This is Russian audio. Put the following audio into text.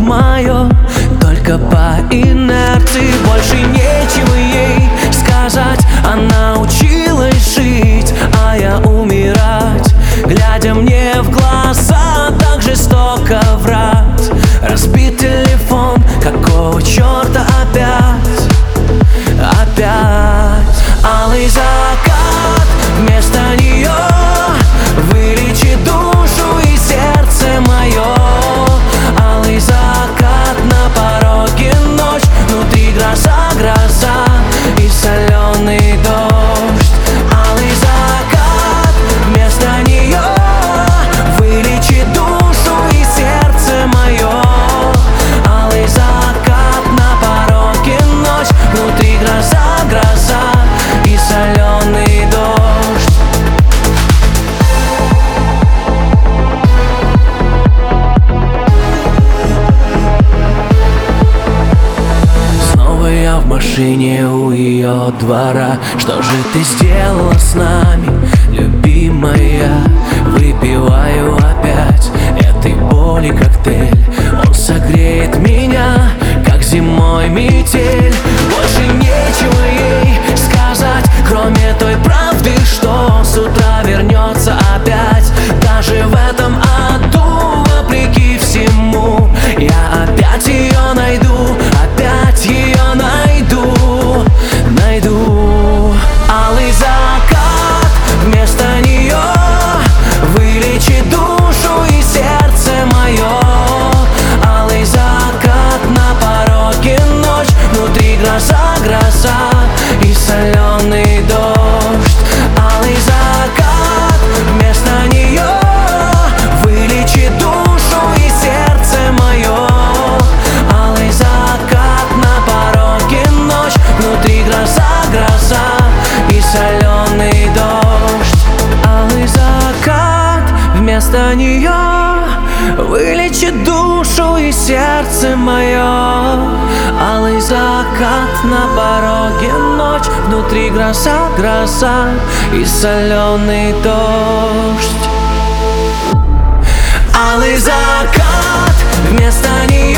мое, только по инерции. Больше нечего ей сказать. Она училась жить, а я умирать, глядя мне в глаза, так жестоко врать. Разбит телефон, какого черта опять? Алый закат, вместо нее вылечи душу и сердце мое. Алый закат, на пороге ночь, внутри гроза и соленый дождь. Алый закат, вместо нее вылечи душу и сердце мое. Алый закат, на пороге ночь, внутри гроза и соленый дождь. Снова я в машине у ее двора. Что же ты сделала с нами, любимая? Выпиваю опять этой боли коктейль. Он согреет меня, как зимой метель. Больше нечего ей сказать, кроме той правды, что с утра вернется опять. Даже в этом аду, вопреки всему, я опять ее найду, опять ее найду. Алый закат, вместо нее вылечи душу и сердце мое. Алый закат, на пороге ночь, внутри гроза и соленый дождь. Алый закат, вместо нее вылечи душу и сердце мое. Алый закат, на пороге ночь, внутри гроза и соленый дождь. Алый закат, вместо нее вылечи душу и сердце мое. Алый закат, на пороге ночь, внутри гроза и соленый дождь. Алый закат, вместо нее